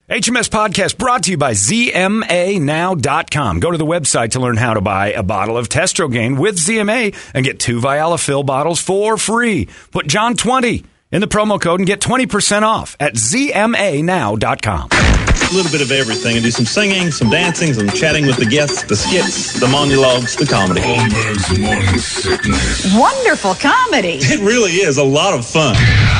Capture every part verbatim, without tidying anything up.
H M S Podcast brought to you by Z M A now dot com. Go to the website to learn how to buy a bottle of Testrogain with Z M A and get two Vialafil bottles for free. Put John twenty in the promo code and get twenty percent off at Z M A now dot com. A little bit of everything. I do some singing, some dancing, some chatting with the guests, the skits, the monologues, the comedy. Holmberg's morning sickness. Wonderful comedy. It really is a lot of fun.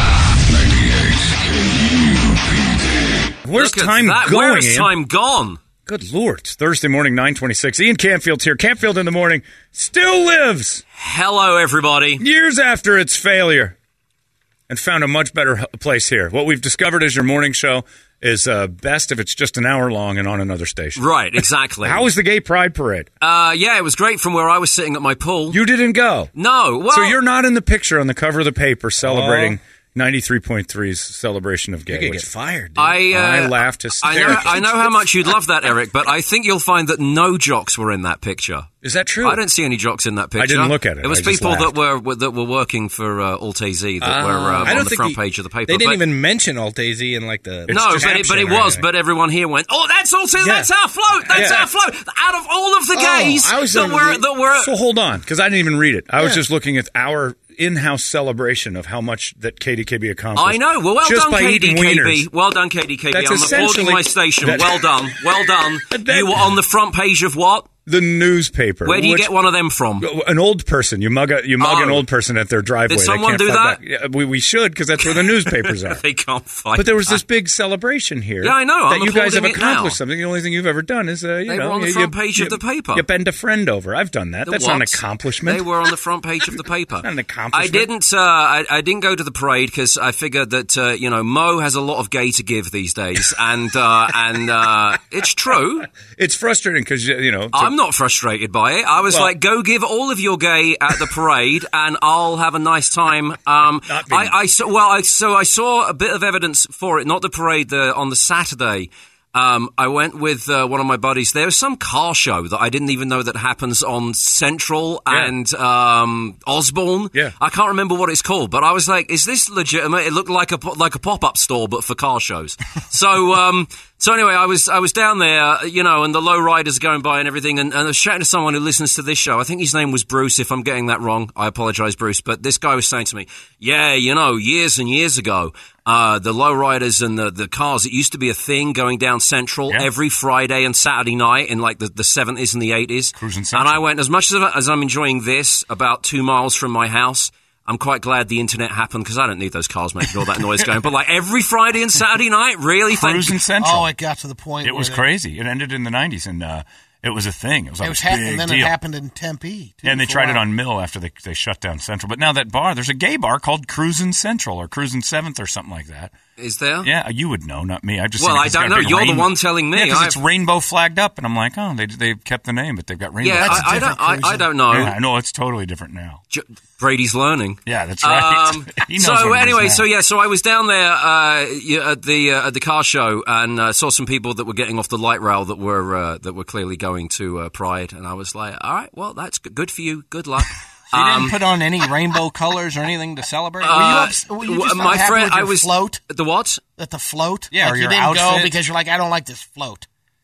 Where's Look at time that. going? Where is Ian? time gone? Good Lord. It's Thursday morning, nine twenty-six. Ian Campfield's here. Campfield in the morning still lives Hello, everybody. years after its failure and found a much better h- place here. What we've discovered is your morning show is uh, best if it's just an hour long and on another station. Right, exactly. How was the Gay Pride Parade? Uh, yeah, it was great from where I was sitting at my pool. You didn't go. No, well... So you're not in the picture on the cover of the paper celebrating ninety-three point three's celebration of gay. You're going to which get fired, dude. I, uh, I laughed I know, hysterically. I know how much you'd love that, Eric, but I think you'll find that no jocks were in that picture. Is that true? I don't see any jocks in that picture. I didn't look at it. It was I just people that laughed. were that were working for uh, Alt-A-Z that Ah. were uh, I on don't the think front he- page of the paper. They didn't but, even mention Alt-A-Z in like the... It's No, just but it, but it caption or was. anything. But everyone here went, "Oh, that's Alt-A-Z. Yeah. That's our float. That's Yeah. our float." Out of all of the Oh, gays I was that under were the- that were So hold on, because I didn't even read it. I was Yeah. just looking at our in-house celebration of how much that K D K B accomplished. I know. Well, well just done, by K D eating K B. wieners. Well done, K D K B. That's I'm essentially- applauding my station. that- Well done. Well done. That- You were on the front page of what? The newspaper. Where do you which- get one of them from? An old person. You mug a, you mug Oh. an old person at their driveway. Did They someone can't do fight that? back. Yeah, we, we should, because that's where the newspapers are. They can't fight. But there was this back. big celebration here. Yeah, I know. That I'm you guys have applauding it now. accomplished something. The only thing you've ever done is, uh, you They know, were on the you, front you- page you, of the paper. You bend a friend over. I've done that. The That's not an what? accomplishment. They were on the front page of the paper. Not an accomplishment. I didn't. Uh, I, I didn't go to the parade because I figured that uh, you know Mo has a lot of gay to give these days, and uh, and uh, it's true. It's frustrating because you know. to- I'm not frustrated by it. I was Well- like, go give all of your gay at the parade, and I'll have a nice time. Um, Not being- I, I saw, well, I, so I saw a bit of evidence for it. Not the parade, the on the Saturday. Um, I went with uh, one of my buddies. There was some car show that I didn't even know that happens on Central Yeah. and um, Osborne. Yeah. I can't remember what it's called, but I was like, "Is this legitimate?" It looked like a po- like a pop up store, but for car shows. so. Um, So anyway, I was I was down there, you know, and the low riders going by and everything, and, and I was chatting to someone who listens to this show. I think his name was Bruce. If I'm getting that wrong, I apologise, Bruce. But this guy was saying to me, "Yeah, you know, years and years ago, uh, the low riders and the, the cars. It used to be a thing going down Central Yeah. every Friday and Saturday night in like the, the seventies and the eighties. Cruising And Central. I went, as much as, as I'm enjoying this, about two miles from my house." I'm quite glad the internet happened because I don't need those cars making all that noise going. But like every Friday and Saturday night, really? Thank Cruising you. Central. Oh, it got to the point It where was they- crazy. It ended in the nineties, and uh, it was a thing. It was, like It was a ha- big and then deal. it happened in Tempe. Too, And they for a tried it while. on Mill after they they shut down Central. But now that bar, there's a gay bar called Cruisin' Central or Cruisin' Seventh or something like that. Is there? Yeah, you would know, not me. I just Well, seen it I 'cause it's don't got a know. big You're the rainbow- one telling me. Yeah, because it's I've- rainbow flagged up, and I'm like, oh, they they kept the name, but they've got rainbow. Yeah, flags. I, I don't. I, I don't know. Yeah, I know it's totally different now. J- Brady's learning. Yeah, that's right. Um, He knows so what it is anyway, now. so yeah, so I was down there uh, yeah, at the uh, at the car show and uh, saw some people that were getting off the light rail that were uh, that were clearly going to uh, Pride, and I was like, all right, well, that's g- good for you. Good luck. You Um, didn't put on any rainbow colors or anything to celebrate? were you, uh, ups- were you w- just my unhappy friend, with your I was float? the what? At the float? Yeah, like or you your didn't go outfit. because you're like, I don't like this float.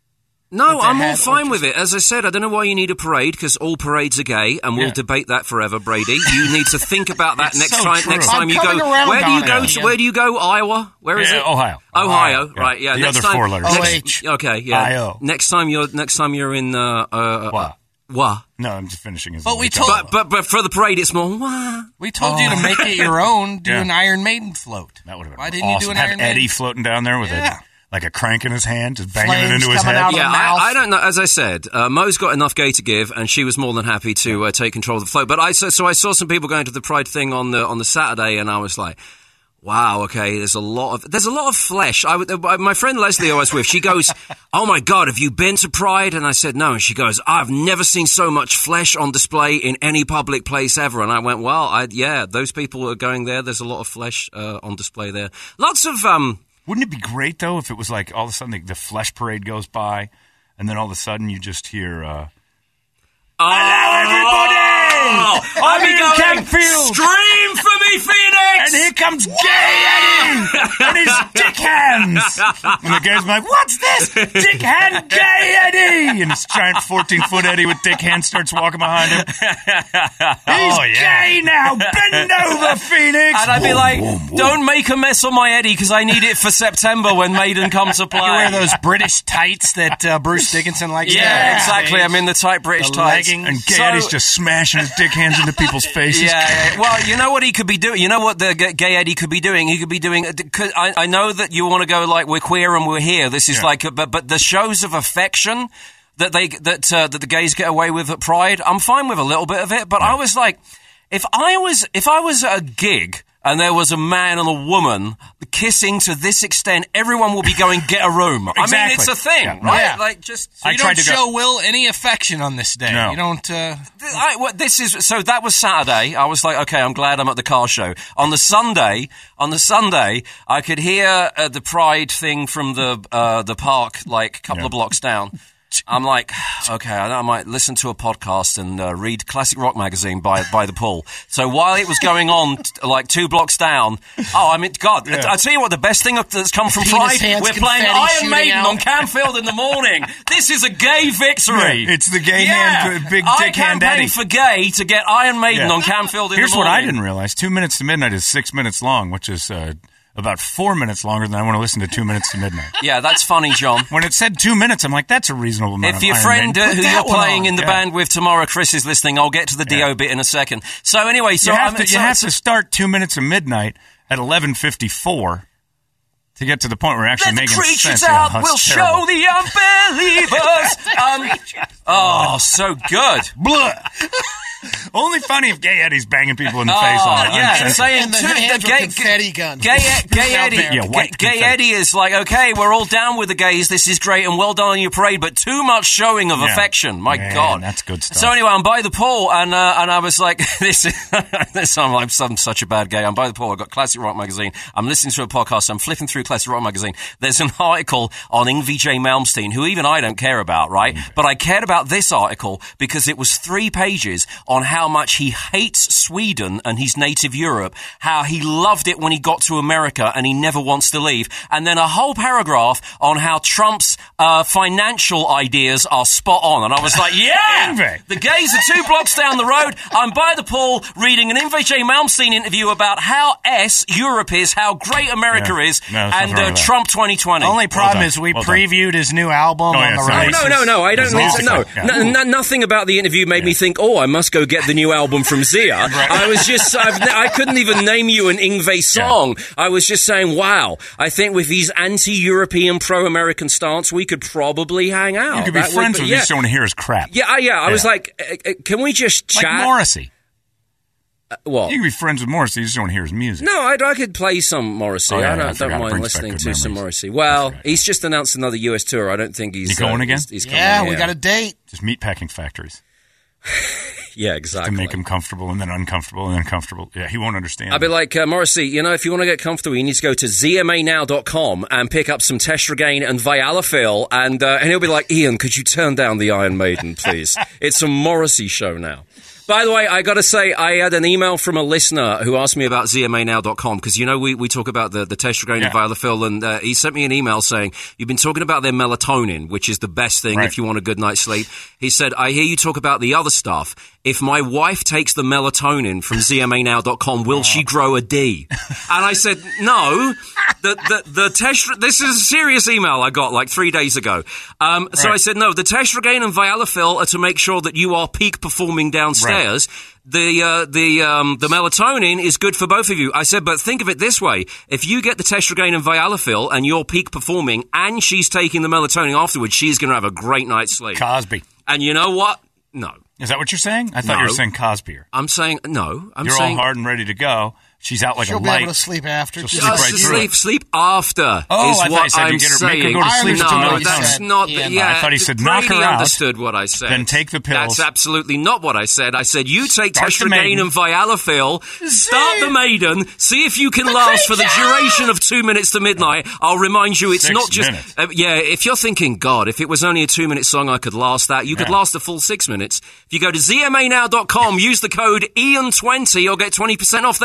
No, If they I'm all had- fine or with it. As I said, I don't know why you need a parade because all parades are gay, and we'll Yeah. debate that forever, Brady. You need to think about that It's next so time. true. Next I'm time you go, coming around where do you on go? it, To, yeah. where do you go? Iowa? Where is Yeah, it? Ohio. Ohio, Ohio, yeah. right? Yeah. The next other time, four letters. O next- H. Okay, yeah. I O. Next time you're next time you're in uh, uh, Wah. Wah. No, I'm just finishing his. But we little told- But but but for the parade, it's more wah. We told you to make it your own, do Yeah. an Iron Maiden float. That would have been Why didn't awesome. you do an Have Iron Eddie Maiden? floating down there with Yeah. a like a crank in his hand, just banging it Flames into his coming head. out of Yeah, the mouth. I, I don't know. As I said, uh, Mo's got enough gay to give, and she was more than happy to uh, take control of the float. But I so, so I saw some people going to the Pride thing on the on the Saturday, and I was like, wow, okay, there's a lot of there's a lot of flesh. I would, uh, my friend Leslie I was with, she goes, oh my God, have you been to Pride? And I said no, and she goes, I've never seen so much flesh on display in any public place ever. And I went, well, I, yeah, those people are going there. There's a lot of flesh uh, on display there. Lots of um. Wouldn't it be great though if it was like all of a sudden the, the flesh parade goes by, and then all of a sudden you just hear, uh, Oh, "Hello, everybody! I'll I'm be in going, Campfield." Scream for me, Phoenix! And here comes Gay Eddie and his dick hands. And the guy's like, what's this? Dick hand Gay Eddie. And this giant fourteen-foot Eddie with dick hands starts walking behind him. He's oh, yeah. gay now. Bend over, Phoenix. And I'd be like, don't make a mess of my Eddie because I need it for September when Maiden comes to play. You wear those British tights that uh, Bruce Dickinson likes. Yeah, yeah, exactly. I'm in the tight British the tights. leggings. And Gay So- Eddie's just smashing his dick hands into people's faces. Yeah, yeah. Well, you know what he could be doing? You know what the g- Gay Eddie could be doing? He could be doing... Cause I, I know that you want to go like, we're queer and we're here. This is Yeah. like... A, but, but the shows of affection that they that uh, that the gays get away with at Pride, I'm fine with a little bit of it. But I was like, if I was if I was at a gig... and there was a man and a woman kissing to this extent, everyone will be going, get a room. I mean, it's a thing, Yeah. right? Yeah. Like, just... So I you tried don't to go- show Will any affection on this day. No. You don't... Uh... I, well, this is so. That was Saturday. I was like, okay, I'm glad I'm at the car show. On the Sunday, on the Sunday, I could hear uh, the Pride thing from the uh, the park, like a couple Yeah. of blocks down. I'm like, okay, I, I might listen to a podcast and uh, read Classic Rock Magazine by by the pool. So while it was going on, t- like two blocks down, oh, I mean, God, Yeah. I, I tell you what, the best thing that's come from Penis Pride, hands, we're playing confetti Iron shooting Maiden out. on Canfield in the morning. This is a gay victory. Yeah, it's the gay Yeah. hand, big I dick hand campaigned Eddie. for gay to get Iron Maiden Yeah. on Canfield in Here's the what morning. I didn't realize. Two minutes to midnight is six minutes long, which is uh, about four minutes longer than I want to listen to two minutes to midnight. Yeah, that's funny, John. When it said two minutes, I'm like, that's a reasonable amount If of your Iron friend Maiden. uh, who Put you're that one playing on. in the Yeah. band with tomorrow, Chris, is listening, I'll get to the Yeah. D O bit in a second. So anyway, so you have, I'm, to, you so, have so- to start two minutes of midnight at eleven fifty-four to get to the point where it actually let the making creatures sense. out. Yeah, we'll that's show terrible. the unbelievers. um, oh, so good. Blah. Only funny if Gay Eddie's banging people in the Oh, face on yeah, uncensored. saying And the to hands the were gay, confetti guns. Gay, gay Eddie, Yeah, white gay, gay confetti. Eddie is like, okay, we're all down with the gays. This is great and well done on your parade, but too much showing of Yeah. affection. My Man, God, that's good stuff. So anyway, I'm by the pool and uh, and I was like, this is this. I'm like, I'm such a bad gay. I'm by the pool. I've got Classic Rock Magazine. I'm listening to a podcast. I'm flipping through Classic Rock Magazine. There's an article on Yngwie J. Malmsteen, who even I don't care about, right? But I cared about this article because it was three pages on how much he hates Sweden and his native Europe, how he loved it when he got to America and he never wants to leave, and then a whole paragraph on how Trump's uh, financial ideas are spot on. And I was like, yeah, Yngwie. the gays are two blocks down the road. I'm by the pool reading an Yngwie J. Malmsteen interview about how S Europe is, how great America Yeah. is, No, there's nothing and wrong uh, with that. Trump twenty twenty. Only problem done. is we Well done. previewed his new album Oh, yeah, on the it's not- release. No, no, no, I don't There's mean to. No, music, yeah. no, no, nothing about the interview made me think, oh, I must go get the new album from Zia. I was just, I've, I couldn't even name you an Yngwie song. I was just saying, wow, I think with his anti-European, pro-American stance, we could probably hang out. You could be That would friends with yeah. you just don't want to hear his crap. Yeah, I- yeah. I was Yeah. like, uh, uh, can we just Like chat? Morrissey. What? You can be friends with Morrissey, you just don't want to hear his music. No, I, I could play some Morrissey. Oh, yeah, I don't, yeah, I don't forgot. It mind brings back listening good to some memories. Morrissey. Well, That's right. he's just announced another U S tour. I don't think he's You going uh, again? He's, he's coming Yeah, we here. got a date. Just meatpacking factories Yeah, to exactly. make him comfortable and then uncomfortable and then comfortable. Yeah, he won't understand. I'd be like, uh, Morrissey, you know, if you want to get comfortable, you need to go to Z M A now dot com and pick up some Tetragrain and Vialafil. And, uh, and he'll be like, Ian, could you turn down the Iron Maiden, please? It's a Morrissey show now. By the way, I got to say, I had an email from a listener who asked me about Z M A now dot com because, you know, we, we talk about the, the Tetragrain Yeah. and Vialafil, and uh, he sent me an email saying, you've been talking about their melatonin, which is the best thing Right. if you want a good night's sleep. He said, I hear you talk about the other stuff. If my wife takes the melatonin from Z M A now dot com, will she grow a D? And I said, no. The, the, the Testra, this is a serious email I got like three days ago. Um, So Right. I said, no, the Tetragrain and Vialafil are to make sure that you are peak performing downstairs. The uh, the um, the melatonin is good for both of you. I said, but think of it this way: if you get the Tetragrain and Vialafil and you're peak performing, and she's taking the melatonin afterwards, she's going to have a great night's sleep. Cosby. And you know what? No, Is that what you're saying? I thought you were No. saying Cosby. I'm saying no. I'm You're saying all hard and ready to go. She's out like She'll a be light. able to sleep after. She'll Just- Uh, sleep right through sleep, it. sleep after Oh, is I thought what you said you I'm get her- saying. make her go to sleep no, with the melatonin. that's not. Yeah, no, yeah, I thought he said knock Brady her out, understood what I said. then take the pills. That's absolutely not what I said. I said you take Start the Tetragrain Maiden. and Vialafil, start the Maiden, see if you can last for the duration of two minutes to midnight. I'll remind you, it's Six not just. minutes. Uh, yeah, if you're thinking, God, if it was only a two-minute song, I could last that. You could Yeah. last a full six minutes. If you go to Z M A now dot com, use the code Ian twenty, you'll get twenty percent off. There's another code.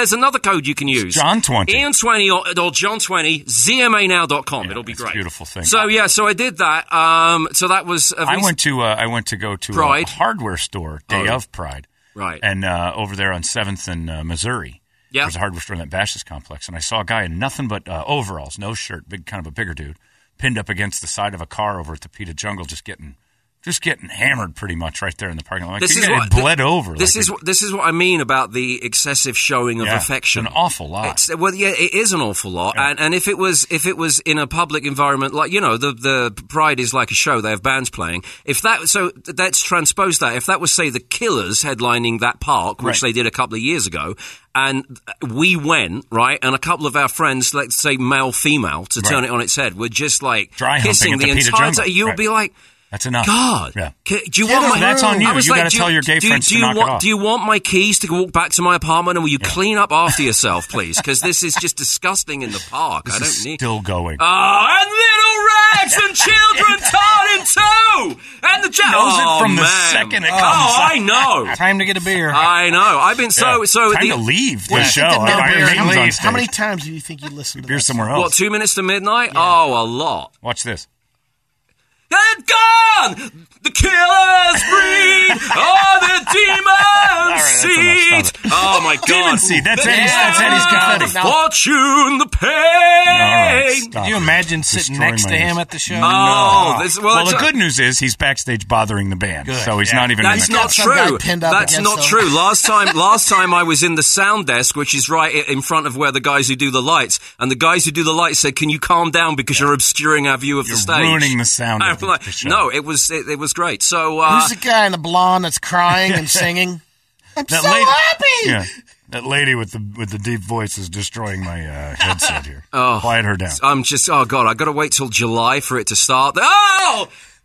code you can use. John twenty. Ian twenty or, or John twenty, Z M A now dot com. Yeah, It'll be it's a great. beautiful thing. So, yeah, so I did that. Um, so that was... I went to uh, I went to go to Pride. a hardware store, day Oh. of Pride. Right. And uh, over there on seventh and uh, Missouri. Yeah. There's a hardware store in that Bashas complex. And I saw a guy in nothing but uh, overalls, no shirt, big kind of a bigger dude, pinned up against the side of a car over at the Peta Jungle, just getting... Just getting hammered pretty much right there in the parking lot. Like, This he is got- what- it bled over. This like is it- what this is what I mean about the excessive showing of yeah, affection. It's an awful lot. It's, well, yeah, it is an awful lot, Yeah. and and if it was if it was in a public environment, like you know, the the Pride is like a show; they have bands playing. If that so let's transpose that. If that was say the Killers headlining that park, which Right. they did a couple of years ago, and we went right, and a couple of our friends, let's say male female, to turn Right. it on its head, were just like Dry humping kissing at the the Peta entire Jungle. time. You would Right. be like. That's enough. God, Yeah. Ca- do you Get want a my? room. That's on you. I was You like, gotta do tell your gay do you- friends do to you knock it want, off. Do you want my keys to walk back to my apartment? And will you clean up after yourself, please? Because this is just disgusting in the park. I This don't is need. still going. Oh, and little rags and children torn in two, and the ja- knows it oh, from the man. second it Oh, comes I know. Time to get a beer. I know. I've been so Yeah. so. Time the, to leave the When you show. think of no Iron beer, Maiden's how, many, on how many stage. times do you think you listen to Beer that somewhere song? else. What, two minutes to midnight? Oh, a lot. Watch this. And gone! The killers breed on the demon right, that's seed! enough. Stop it. Oh my god. Demon seed. That's The Eddie's- that's Eddie's power, confetti. the fortune, the pain! All right, stop Can you it. imagine sitting Destroying next my to him news. at the show? Oh, No. this, well, Well, that's the a- good news is he's backstage bothering the band, Good, so he's yeah. not even. That's in the not some guy true. pinned up That's against not him. true. Last time, last time I was in the sound desk, which is right i- in front of where the guys who do the lights, and the guys who do the lights said, "Can you calm down because you're obscuring our view of You're the stage." ruining the sound I'm of the- like, the show. no, it was it, it was great. So uh, Who's the guy in the blonde that's crying and singing? I'm That so lady- happy! Yeah, that lady with the with the deep voice is destroying my uh, headset here. Oh, quiet her down. I'm just, oh god, I got to wait till July for it to start. Oh,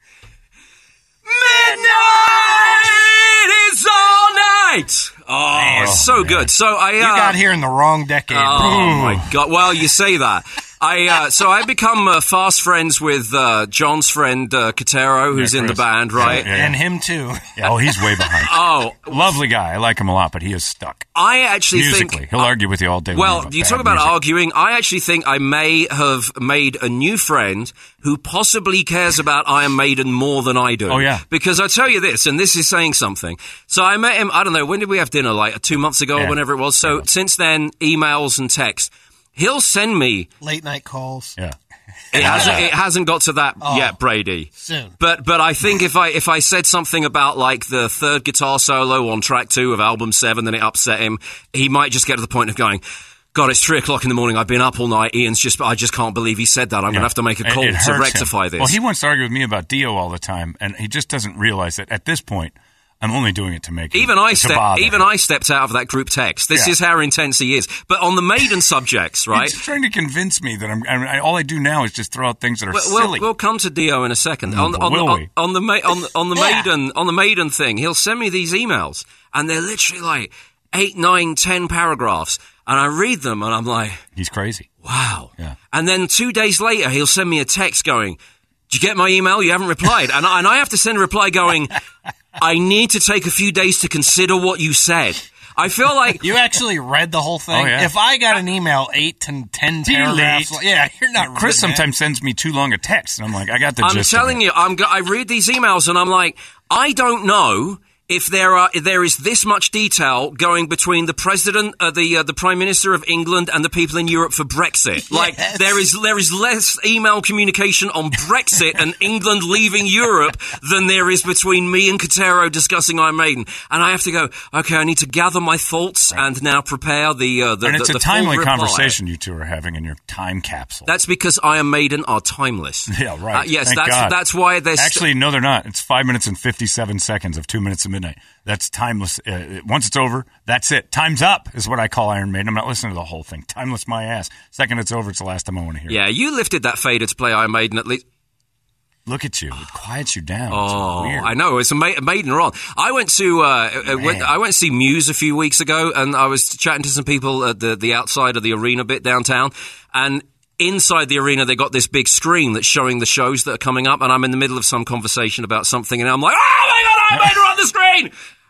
midnight is all night. Oh, it's so man. good. So I, uh, You got here in the wrong decade. Oh my god! Well, you say that. I uh, so I become uh, fast friends with uh, John's friend uh, Katero, who's Yeah, in the Chris. band, right? Yeah, yeah. And him too. Yeah, oh, he's way behind. Oh, Lovely guy. I like him a lot, but he is stuck I actually musically. think. He'll argue with you all day long Well, about you bad talk about music. arguing. I actually think I may have made a new friend who possibly cares about Iron Maiden more than I do. Oh, yeah. Because I tell you this, and this is saying something. So I met him, I don't know, when did we have dinner? Like two months ago Yeah. or whenever it was. So since then, emails and texts. He'll send me. Late night calls. Yeah. It hasn't, it hasn't got to that Oh. yet, Brady. Soon. But but I think if I if I said something about like the third guitar solo on track two of album seven, then it upset him. He might just get to the point of going, God, it's three o'clock in the morning. I've been up all night. Ian's just I just can't believe he said that. I'm going to have to make a It- call it to hurts rectify him. this. Well, he wants to argue with me about Dio all the time, and he just doesn't realize that at this point, I'm only doing it to make him- even I to stepped bother even him. I stepped out of that group text. This Yeah. is how intense he is. But on the Maiden subjects, right? He's trying to convince me that I'm. I mean, I, all I do now is just throw out things that are Well, silly. we'll, we'll come to Dio in a second. No, on, but on, will on, we? on the ma- on, the- on the Yeah. Maiden on the Maiden thing, he'll send me these emails, and they're literally like eight, nine, ten paragraphs, and I read them, and I'm like, He's crazy. wow. Yeah. And then two days later, he'll send me a text going, "Did you get my email? You haven't replied." And I, and I have to send a reply going, "I need to take a few days to consider what you said." I feel like You actually read the whole thing? Oh, yeah. If I got an email eight to ten paragraphs, Delete. yeah, you're not Chris reading it. sometimes sends me too long a text, and I'm like, I got the I'm gist of telling it. you, I'm go- I read these emails and I'm like, I don't know if there are if there is this much detail going between the president, uh, the uh, the prime minister of England, and the people in Europe for Brexit. Like Yes. there is there is less email communication on Brexit and England leaving Europe than there is between me and Katero discussing Iron Maiden. And I have to go, okay, I need to gather my thoughts and now prepare the uh, the And the, it's the a timely full reply. conversation you two are having in your time capsule. That's because Iron Maiden are timeless. Yeah, right. Uh, yes, Thank that's God. that's why they're st- Actually, no, they're not. It's five minutes and fifty-seven seconds of two minutes of midnight. That's timeless. Uh, once it's over, that's it. Time's up is what I call Iron Maiden. I'm not listening to the whole thing. Timeless my ass. Second it's over, it's the last time I want to hear it. Yeah, you lifted that fader to play Iron Maiden at least. Look at you. It quiets you down. Oh, it's weird. I know. It's a ma- Maiden are on. I went to uh, uh, went, I went to see Muse a few weeks ago, and I was chatting to some people at the the outside of the arena bit downtown, and inside the arena they got this big screen that's showing the shows that are coming up, and I'm in the middle of some conversation about something, and I'm like, oh my god, Iron Maiden are on the screen.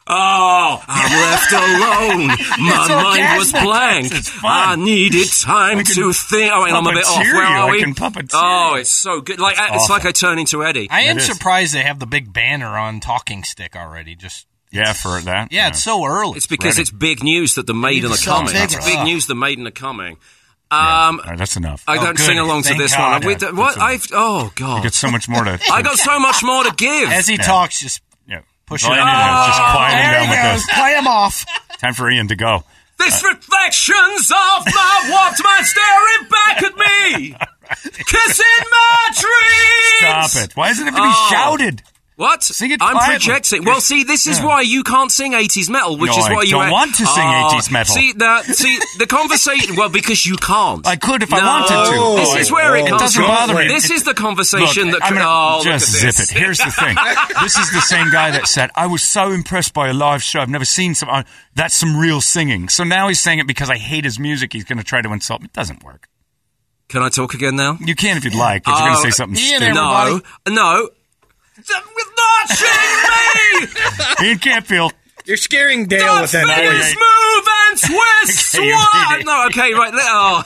Oh, I'm left alone. My It's mind was orgasmic. blank. It's fun. I needed time to think. Oh, wait, I'm a bit off. puppeteer Where you. are I we? can puppeteer Oh, you. it's so good. Like it's awful. like I turn into Eddie. I am It is. surprised they have the big banner on Talking Stick already. Just Yeah, for that. yeah, it's so early. It's because Ready. it's big news that the Maiden to are sell coming. It's tickets. big Ugh. news the Maiden are coming. Um, All right, that's enough. I Oh, don't good. sing along to Thank this God. one. We, Yeah, what? that's I've oh You god. got so much more to. I got so much more to give. As he Yeah. talks, just yeah. push All it you on. need to do is just quiet him there down he with goes. this. Play him off. Time for Ian to go. This reflections of my warped mind staring back at me, kissing my dreams. Stop it. Why does it have to be Oh. shouted? What? Sing it I'm quietly. projecting. Well, see, this is Yeah. why you can't sing eighties metal, which No, is I why you don't want to sing Oh, eighties metal. See, the, see, the conversation. Well, because you can't. I could if I No. wanted to. This Oh, is where it it comes doesn't from. bother me. This is the conversation Look, that. I'm gonna oh, look just at zip this. it. Here's the thing. This is the same guy that said, I was so impressed by a live show. I've never seen some. Uh, that's some real singing. So now he's saying it because I hate his music. He's going to try to insult me. It doesn't work. Can I talk again now? You can if you'd like. If you're going to Oh, say something Ian, stupid. No, no. With not me. Ian Campfield. You're scaring Dale Don't with that feel voice. smooth and twist. Okay, you're What? reading. No, okay, right. let- Oh.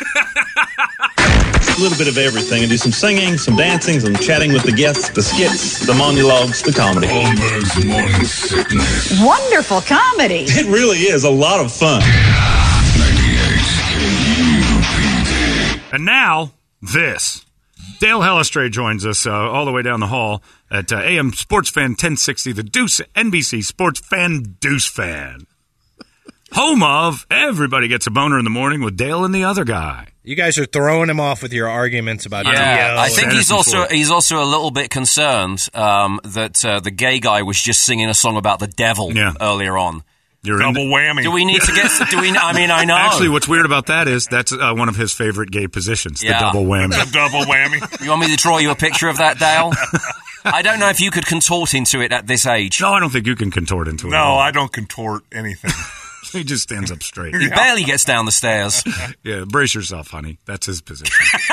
A little bit of everything and do some singing, some dancing, some chatting with the guests, the skits, the monologues, the comedy. Holmberg's Morning Sickness. Wonderful comedy. It really is a lot of fun. And now, this. Dale Hellestrade joins us uh, all the way down the hall at uh, A M Sports Fan ten sixty, the Deuce, N B C Sports Fan Deuce Fan. Home of Everybody Gets a Boner in the Morning with Dale and the Other Guy. You guys are throwing him off with your arguments about Yeah, D L. I think and- he's also he's also a little bit concerned um, that uh, the gay guy was just singing a song about the devil Yeah. earlier on. You're Double in- whammy. Do we need to get? Do we? I mean, I know. Actually, what's weird about that is that's uh, one of his favorite gay positions, Yeah. the double whammy. A double whammy. You want me to draw you a picture of that, Dale? I don't know if you could contort into it at this age. No, I don't think you can contort into it. at No, all. I don't contort anything. He just stands up straight. He barely gets down the stairs. Yeah, brace yourself, honey. That's his position.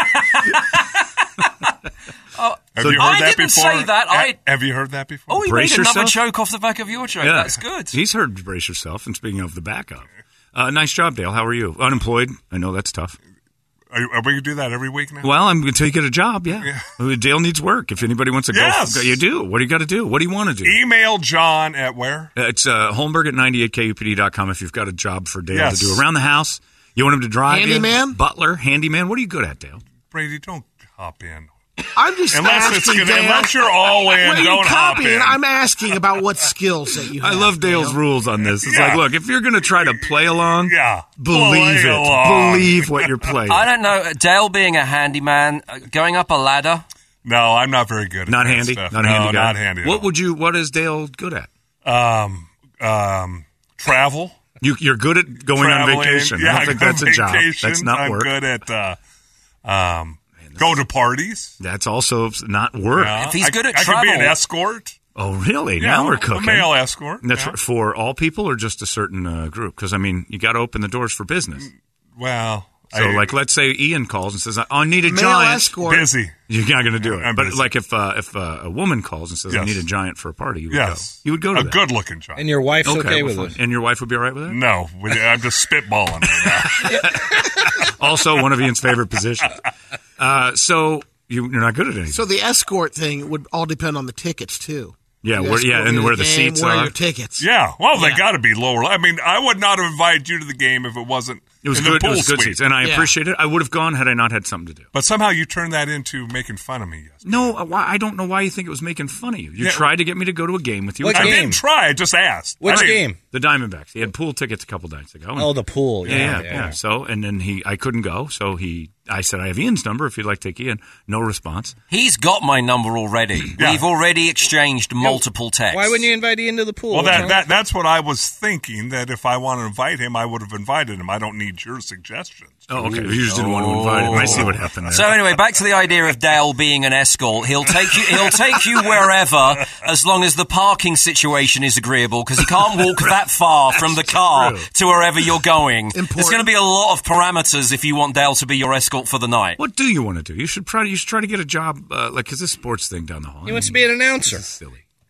Have So- you heard I that didn't before? say that. Ha- I- Have you heard that before? Oh, he Brace made another yourself? joke off the back of your joke. Yeah, That's good. He's heard brace yourself. And speaking of the backup, uh, nice job, Dale. How are you? Unemployed? I know that's tough. Are, are we going to do that every week now? Well, I'm until you get a job. Yeah, Uh, Dale needs work. If anybody wants to Yes. go, you do. What do you got to do? What do you want to do? Email John at where? Uh, It's uh, Holmberg at ninety-eight K U P D dot com if you've got a job for Dale Yes. to do around the house. You want him to drive you? Handyman? Butler? Handyman? What are you good at, Dale? Brady, don't hop in. I'm just Unless it's asking, gonna, Dale. unless you're all in, Well, you don't hop copying. in. I'm asking about what skills that you have. I love Dale's Dale. rules on this. It's Yeah. like, look, if you're going to try to play along, Yeah. believe Play it. along. Believe what you're playing. I don't know. Dale being a handyman, uh, going up a ladder. No, I'm not very good at Not that handy. stuff. Not a no, handy guy. not handy. at What all. would you? What is Dale good at? Um, um, travel. You, you're good at going Traveling. on vacation. Yeah, I don't think go that's a job. vacation. That's not I'm work. good at uh, um, go to parties. That's also not work. Yeah. If he's I- good at I could be an travel- escort. Oh, really? Yeah, now we're a cooking. male escort. That's yeah. right. For all people or just a certain uh, group? Because I mean, you got to open the doors for business. Well, So, I, like, let's say Ian calls and says, "I need a Male giant." escort. busy. You're not going to do it. I'm but busy. like, if uh, if uh, a woman calls and says, "I Yes. need a giant for a party," you would Yes, go. You would go to a that. good-looking job. And your wife's okay, well, with fine. it. And your wife would be all right with that. No, we- I'm just spitballing right now. Also, one of Ian's favorite positions. Uh, so you, you're not good at anything. So the escort thing would all depend on the tickets too. yeah, You where, yeah, escort me and to where the game, seats where are are. your tickets? Yeah, well, they Yeah. got to be lower. I mean, I would not have invited you to the game if it wasn't. It was in good. The It pool was good suite. seats, and I Yeah. appreciate it. I would have gone had I not had something to do. But somehow you turned that into making fun of me. Yesterday. No, uh, why, I don't know why you think it was making fun of you. You Yeah. tried to get me to go to a game with you. What which I I- game? didn't try. I just asked. Which I mean, game? The Diamondbacks. He had pool tickets a couple nights ago. and- Oh, the pool. yeah, Yeah, yeah, yeah, So, and then he, I couldn't go, so he, I said, I have Ian's number if you'd like to take Ian. No response. He's got my number already. Yeah. We've already exchanged multiple texts. Why wouldn't you invite Ian to the pool? Well, that, John? that that's what I was thinking. That if I want to invite him, I would have invited him. I don't need your suggestions. Oh, okay. You just didn't want to invite him. I see what happened there. So anyway, back to the idea of Dale being an escort. He'll take you. He'll take you wherever, as long as the parking situation is agreeable, because he can't walk that far from the car true. to wherever you're going. Important. There's going to be a lot of parameters if you want Dale to be your escort for the night. What do you want to do? You should try. You should try to get a job, uh, like, because this sports thing down the hall. He wants to be an announcer. This is silly.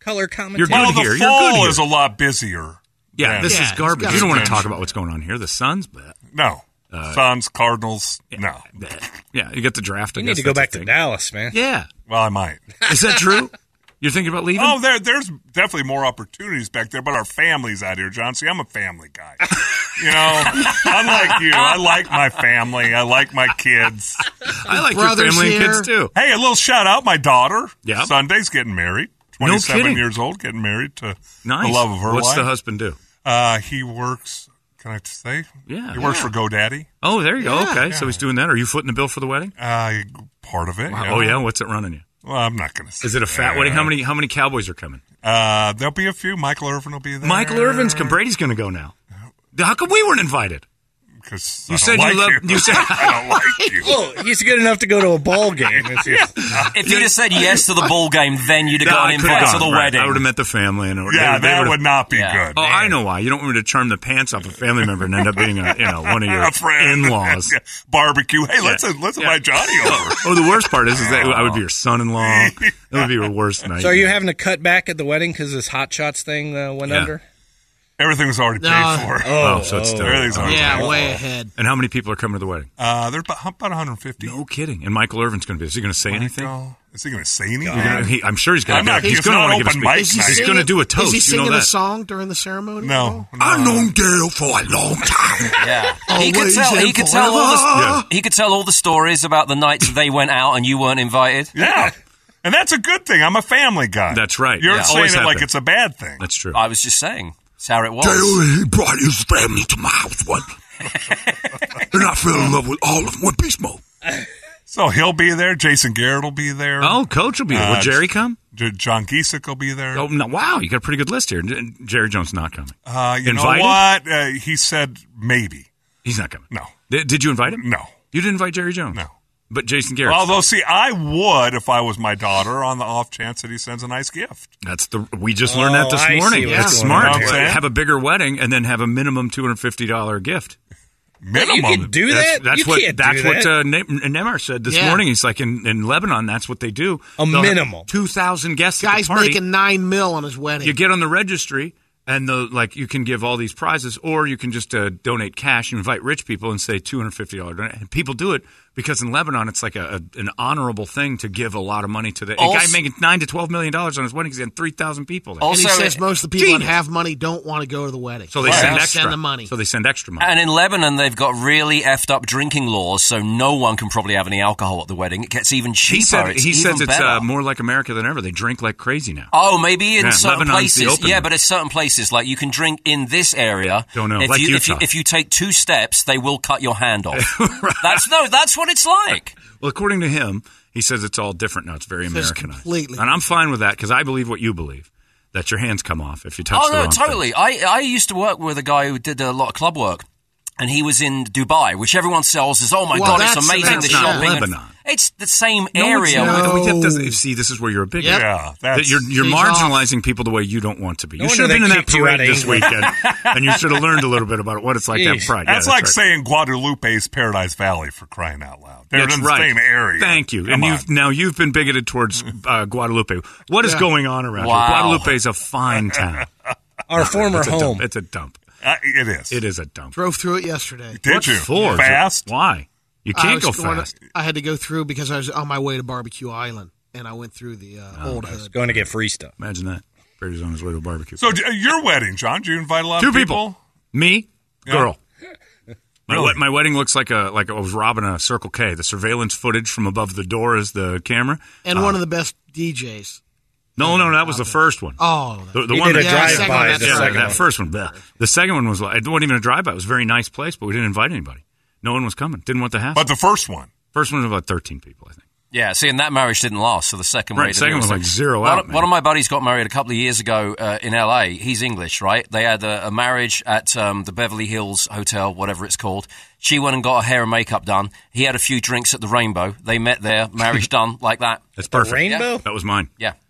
color commentary. You're Well, good the here. You're fall good here. is a lot busier. Yeah, than- this Yeah, is it's garbage. got You don't want to attention. talk about what's going on here. The Suns, but No. Suns, Cardinals, no. yeah, you get the draft. I You guess need to go that's a back to thing. Dallas, man. Yeah, Well, I might. is that true? You're thinking about leaving? Oh, there, there's definitely more opportunities back there, but our family's out here, John. See, I'm a family guy. You know, unlike you, I like my family. I like my kids. I like your brothers family and here. kids too. Hey, a little shout out. My daughter, Yeah. Sunday's getting married. No twenty-seven kidding. years old, getting married to Nice. the love of her What's life. the husband do? Uh, he works, can I say? Yeah. He works for GoDaddy. Oh, there you go. Yeah. Okay, so he's doing that. Are you footing the bill for the wedding? Uh, part of it. yeah. Oh yeah, what's it running you? Well, I'm not going to say. Is it a fat that. wedding? How many? How many Cowboys are coming? Uh, there'll be a few. Michael Irvin will be there. Michael Irvin's come. Brady's going to go now. How come we weren't invited? Because You I said don't you like love- You. you said- I don't like you. Oh, he's good enough to go to a ball game. It's just- If you'd have said yes to the ball game, then you'd have No, got I an could've invite to gone, the right. wedding. I would have met the family, and Yeah, they, they that would've- would not be Yeah. good. Oh, I know why. You don't want me to charm the pants off a family member and end up being a, you know, one of your A friend. in-laws. Yeah. Barbecue. Hey, let's Yeah. let's Yeah. invite Johnny over. Oh, the worst part is, is that I would be your son-in-law. That would be your worst night. So are you having to cut back at the wedding because this Hot Shots thing uh, went Yeah. under? Everything's already paid No. for. Oh, so it's still. Everything's already Yeah, paid way ahead. And how many people are coming to the wedding? Uh, there's about, about one hundred fifty. No kidding. And Michael Irvin's going to be. Is he going to say anything? Michael, is he going to say anything? You're gonna- he- I'm sure he's going I'm to. not- He's it's going to not want to give a open speech. mic Is he night. He's singing- going to do a toast. Is he you know singing that. a song during the ceremony? No. I've no. known Gail for a long time. Yeah, he could Always tell. He and could tell all forever. the. He could tell all the stories about the nights they went out and you weren't invited. Yeah. And that's a good thing. I'm a family guy. That's right. You're Yeah. saying Always it have like been. it's a bad thing. That's true. I was just saying. It's how it was. He brought his family to my house one. And I fell in love with all of them with Beast Mode. So he'll be there. Jason Garrett will be there. Oh, Coach will be there. Will Uh, Jerry come? J- John Gisick will be there. Oh, no, wow. You got a pretty good list here. J- Jerry Jones not coming. Uh, you Invited? know what? Uh, he said maybe. He's not coming. No. Did, did you invite him? No. You didn't invite Jerry Jones? No. But Jason Garrett. Although, see, I would if I was my daughter on the off chance that he sends a nice gift. That's the we just learned that Oh, this I see morning. what's It's going smart. on. You know what I'm saying? Have a bigger wedding and then have a minimum two hundred fifty dollars gift. Minimum. You can do That's, that? that's you what can't that's do what that. uh, Ne- Neymar said this Yeah. morning. He's like in, in Lebanon. That's what they do. A They'll have minimum. two thousand guests. at Guy's the party. making nine mil on his wedding. You get on the registry, and the like you can give all these prizes, or you can just uh, donate cash and invite rich people and say two hundred fifty dollars. And people do it because in Lebanon, it's like a, a, an honorable thing to give a lot of money to the a guy Also- making nine to twelve million dollars on his wedding. He's getting three thousand people there. Also- and he says most of the people Genius. that have money don't want to go to the wedding. So they Right. send They'll extra. Send the money. So they send extra money. And in Lebanon, they've got really effed up drinking laws, so no one can probably have any alcohol at the wedding. It gets even cheaper. he said it's he even says it's better. uh, more like America than ever. They drink like crazy now. Oh, maybe in Yeah, certain Lebanon's the places. open Yeah, one. but at certain places, like you can drink in this area. Don't know. If Like you, if you Utah. if you take two steps, they will cut your hand off. That's no, that's what it's like. Well, according to him, he says it's all different now. It's very Says Americanized. completely. And I'm fine with that because I believe what you believe, that your hands come off if you touch Oh the no, wrong totally. thing. I I used to work with a guy who did a lot of club work, and he was in Dubai, which everyone sells as, oh my Well, god, it's that's- amazing that's the not shopping. and- Lebanon. It's the same No, it's area. not. with- We get this- see, this is where you're a bigot. Yep. Yeah, That that's you're you're She's marginalizing people the way you don't want to be. No you wonder should have been they in that kicked you out parade of this England. weekend, and you should have learned a little bit about what it's like to have Jeez. pride. Yeah, that's like right. saying Guadalupe's Paradise Valley for crying out loud. They're That's in the right. same area. Thank you. Come and on. you've now you've been bigoted towards uh, Guadalupe. What is Yeah. going on around Wow. here? Guadalupe is a fine town. Our former it's a home. Dump. It's a dump. Uh, it is. It is a dump. Drove through it yesterday. Did What you? for? Fast? Why? You I can't was go going- fast. I had to go through because I was on my way to Barbecue Island, and I went through the uh, Oh, old hood. Going to get free stuff. Imagine that. Brady's on his way to a barbecue. So uh, your wedding, John? Did you invite a lot Two of people? people. Me, Yeah. girl. My, Really? wed- my wedding looks like a like I was robbing a Circle K. The surveillance footage from above the door is the camera. And one of the best D Js. No, no, that was the first one. Oh, The, the He one did a that Yeah, second drive-by. one, The that's yeah, second that one. first one. bleh. The second one was like, it wasn't even a drive-by. It was a very nice place, but we didn't invite anybody. No one was coming. Didn't want the hassle. But the first one. First one was about thirteen people, I think. Yeah, see, and that marriage didn't last, so the second Right, waited. second It was like zero one, out, of- man. one of my buddies got married a couple of years ago uh, in L A. He's English, right? They had a, a marriage at um, the Beverly Hills Hotel, whatever it's called. She went and got her hair and makeup done. He had a few drinks at the Rainbow. They met there, marriage done like that. That's perfect. Rainbow? That was mine. Yeah.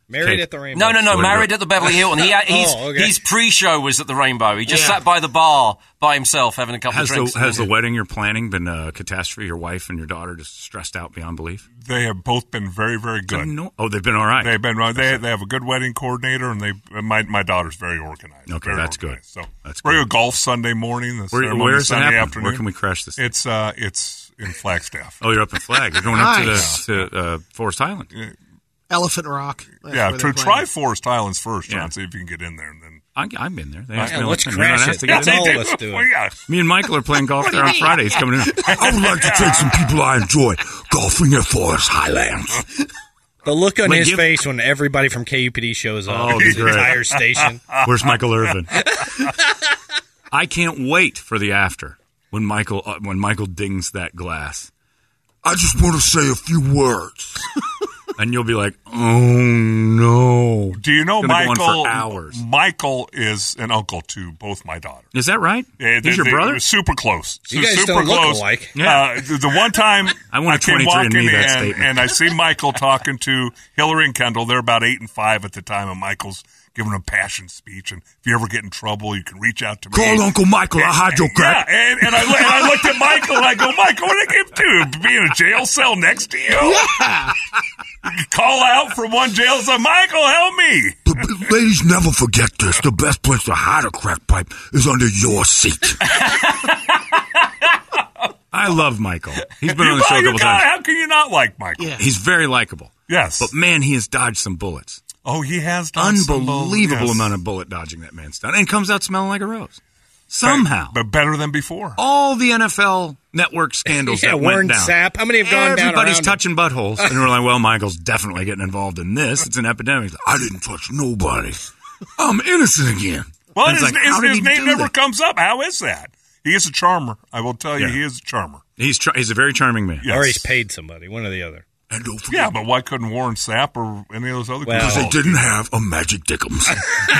Married Okay. at the Rainbow. No, no, no. Sort of. Married at the Beverly Hilton. He, he's, Oh, okay. His pre-show was at the Rainbow. He just Yeah. sat by the bar by himself having a couple Has of drinks. the has the wedding you're planning been a catastrophe? Your wife and your daughter just stressed out beyond belief? They have both been very, very good. No. Oh, they've been all right. They've been they they have a good wedding coordinator, and they my my daughter's very organized. Okay, very that's good. organized. So That's we're good. going to golf Sunday morning. The Where, ceremony where's it Sunday happening? afternoon. Where can we crash this? It's uh it's in Flagstaff. Oh, you're up in Flag. You're going Nice. up to, the, to uh, Forest Island. Elephant Rock. That's yeah, where try, they're try playing. Forest Islands first, John. Yeah. See if you can get in there, and then I, I've been there. They asked Yeah, me all let's the time. You're not crash asked it. to get That's in. all of us do Well, it. yeah. Me and Michael are playing golf there on Friday. He's coming in. I would like to take some people I enjoy golfing at Forest Highlands. The look on Like, his give- face when everybody from K U P D shows up. Oh, his great. entire station. Where's Michael Irvin? I can't wait for the after when Michael uh, when Michael dings that glass, I just want to say a few words. and you'll be like, "Oh no!" Do you know It's gonna go on Michael? for hours. Michael is an uncle to both my daughters. Is that right? Yeah, they- He's your they- brother? they're super close. You guys super don't look close. alike. Yeah. Uh, the, the one time I want a came twenty-three and me walking that in, statement. and I see Michael talking to Hillary and Kendall. They're about eight and five at the time, and Michael's giving a passion speech. And if you ever get in trouble, you can reach out to me. Call Uncle Michael. I'll hide your Yeah, crack. and, and, I, and I looked at Michael and I go, Michael, what did I give to? Be in a jail cell next to you? Yeah. Call out from one jail cell, Michael, help me. But, but ladies, never forget this. The best place to hide a crack pipe is under your seat. I love Michael. He's been You on the show a like couple a guy, times. How can you not like Michael? Yeah. He's very likable. Yes. But man, he has dodged some bullets. Oh, he has done some bull- Unbelievable yes. amount of bullet dodging that man's done, and comes out smelling like a rose. Somehow, But better than before. all the N F L Network scandals Yeah, that Warren went down. Sapp. How many have gone down Everybody's around him? touching buttholes, and we're like, "Well, Michael's definitely getting involved in this. It's an epidemic." I didn't touch nobody. I'm innocent again. Well, And his, it's like, his- how did his he name do never that? comes up. How is that? He is a charmer. I will tell you, Yeah. he is a charmer. He's tr- he's a very charming man. Yes. Or he's paid somebody, one or the other. And don't forget, Yeah, but why couldn't Warren Sapp or any of those other Well- guys? because they didn't have a magic dickums.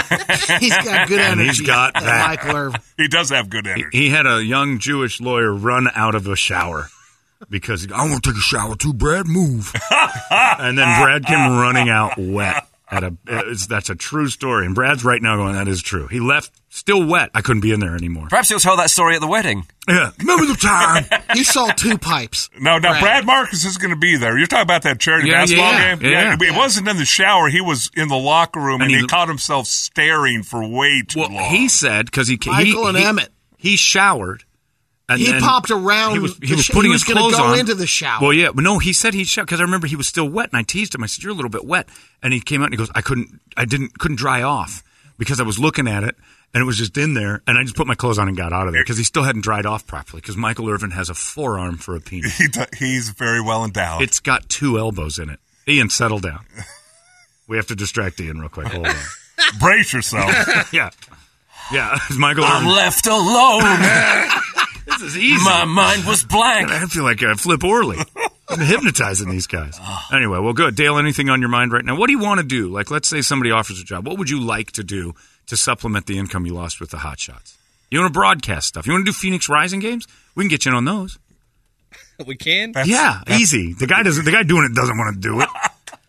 He's got good And energy. he's got that that. Michael Irvin. He does have good energy. He had a young Jewish lawyer run out of a shower because, he, I want to take a shower too, Brad. Move. and then Brad came running out wet. At a, it's, that's a true story, and Brad's right now going, "That is true." He left still wet. I couldn't be in there anymore. Perhaps he'll tell that story at the wedding. Yeah, Remember the time? He saw two pipes. No, now Brad. Brad Marcus is going to be there. You're talking about that charity Yeah, basketball yeah, game? yeah. It wasn't in the shower. He was in the locker room, and, And he, he- caught himself staring for way too Well, long. he said because he Michael he, and he, Emmett. he showered. And He then popped around He was, the he was sh- putting he was his gonna clothes go on. into the shower. Well, yeah, but no, he said he showered because I remember he was still wet, and I teased him. I said, "You're a little bit wet," and he came out and he goes, "I couldn't, I didn't, couldn't dry off because I was looking at it and it was just in there, and I just put my clothes on and got out of there because he still hadn't dried off properly because Michael Irvin has a forearm for a penis. He do- he's very well endowed. It's got two elbows in it. Ian, settle down. We have to distract Ian real quick. Hold on. Brace yourself. Yeah, yeah. Michael I'm Irvin. left alone. This is easy. My mind was blank. I feel like uh, Flip Orley. I'm hypnotizing these guys. Anyway, well, good. Dale, anything on your mind right now? What do you want to do? Like, let's say somebody offers a job. What would you like to do to supplement the income you lost with the hot shots? You want to broadcast stuff? You want to do Phoenix Rising games? We can get you in on those. We can? That's- yeah, easy. The guy doesn't. The guy doing it doesn't want to do it.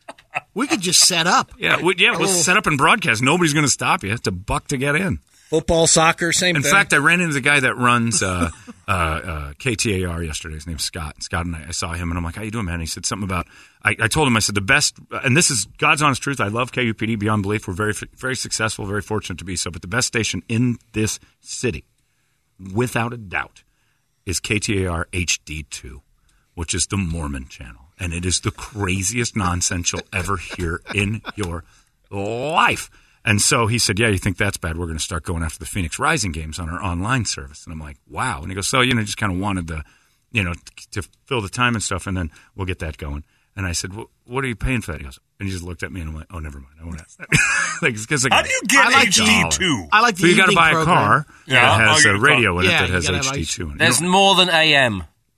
We could just set up. Yeah, we, yeah. We'll set up and broadcast. Nobody's going to stop you. It's a buck to get in. Football, soccer, same In thing. fact, I ran into the guy that runs uh, uh, uh, K T A R yesterday. His name's Scott. Scott and I, I saw him, and I'm like, "How you doing, man?" And he said something about. I, I told him, I said the best, and this is God's honest truth. I love K U P D beyond belief. We're very, very successful, very fortunate to be so. But the best station in this city, without a doubt, is K T A R H D two, which is the Mormon channel, and it is the craziest nonsense you'll ever hear in your life. And so he said, "Yeah, you think that's bad? We're going to start going after the Phoenix Rising games on our online service." And I'm like, "Wow!" And he goes, "So you know, just kind of wanted the, you know, to fill the time and stuff, and then we'll get that going." And I said, well, "What are you paying for that?" He goes, and he just looked at me, and I'm like, "Oh, never mind. I won't ask that." like, it's 'cause, like, How do you get I like H D two? I like the so you got to evening buy a program. car Yeah, that oh, has you a got- radio in yeah, it that you has gotta have H D two in it. You There's don't- more than A M.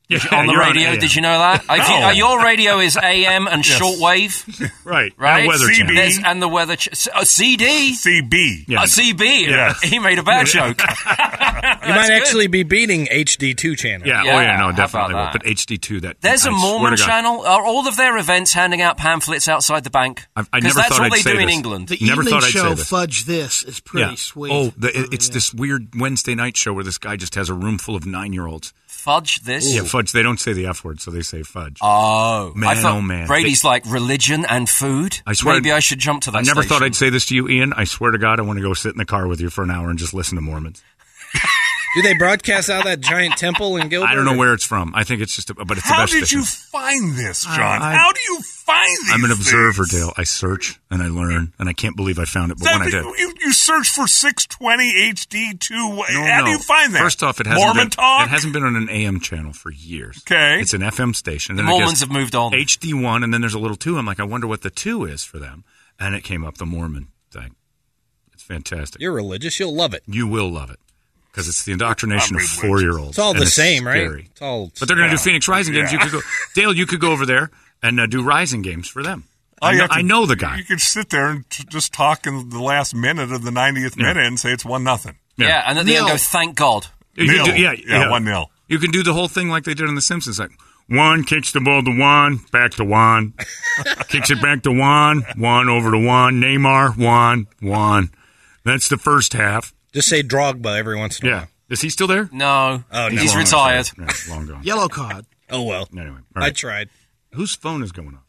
Yeah, on the you're on radio. A M. Did you know that? If you- No. uh, your radio is A M and Yes. shortwave, Right. right? And Weather C B. Channel. There's- and the weather. Ch- s- uh, C D. C B. Yeah. Uh, C B. Yes. He made a bad joke. You might actually be beating H D two channel. Yeah, Yeah, oh yeah, how no, definitely will. about that? But H D two, that There's a a Mormon channel. Are all of their events handing out pamphlets outside the bank? I've- I Because never that's thought what I'd they say do in this. England. The Never evening thought I'd say show this. Fudge This is pretty Yeah. sweet. Oh, the, it- it's Yeah. this weird Wednesday night show where this guy just has a room full of nine-year-olds. Fudge this. Yeah, fudge. They don't say the F word, so they say fudge. Oh, Man, I thought oh, man. Brady's like religion and food. I swear- Maybe I should jump to that. I never station. thought I'd say this to you, Ian. I swear to God, I want to go sit in the car with you for an hour and just listen to Mormons. Do they broadcast out of that giant temple in Gilbert? I don't know or- where it's from. I think it's just, a, but it's the How best did you station. find this, John? I- How do you find these I'm an observer, things? Dale. I search and I learn, and I can't believe I found it. But That- when I did, You, you search for six twenty H D two. no, How no. do you find that? First off, it hasn't Mormon been, talk. It hasn't been on an A M channel for years. Okay. It's an F M station. The and it gets Mormons have moved on. H D one, and then there's a little two. I'm like, I wonder what the two is for them. And it came up, the Mormon thing. It's fantastic. You're religious. You'll love it. You will love it because it's the indoctrination I'm of religious. four-year-olds. It's all and the same, right? scary. It's all. But they're going to Yeah. do Phoenix Rising games. You Yeah. could go, Dale. You could go over there and uh, do Rising games for them. All I you know, have to- I know the guy. You could sit there and t- just talk in the last minute of the ninetieth Yeah. minute and say it's one nothing. Yeah. and at the end Nil. go, thank God. You can Nil. do- yeah, Yeah, one nil. You can do the whole thing like they did in The Simpsons. Like one kicks the ball to one, back to one, kicks it back to one, one over to one. Neymar, one, one. That's the first half. Just say Drogba every once in a Yeah. while. Is he still there? No, Oh, no. he's long retired. gone. Yeah, long gone. Yellow card. Oh well. Anyway, all I right. tried. Whose phone is going off?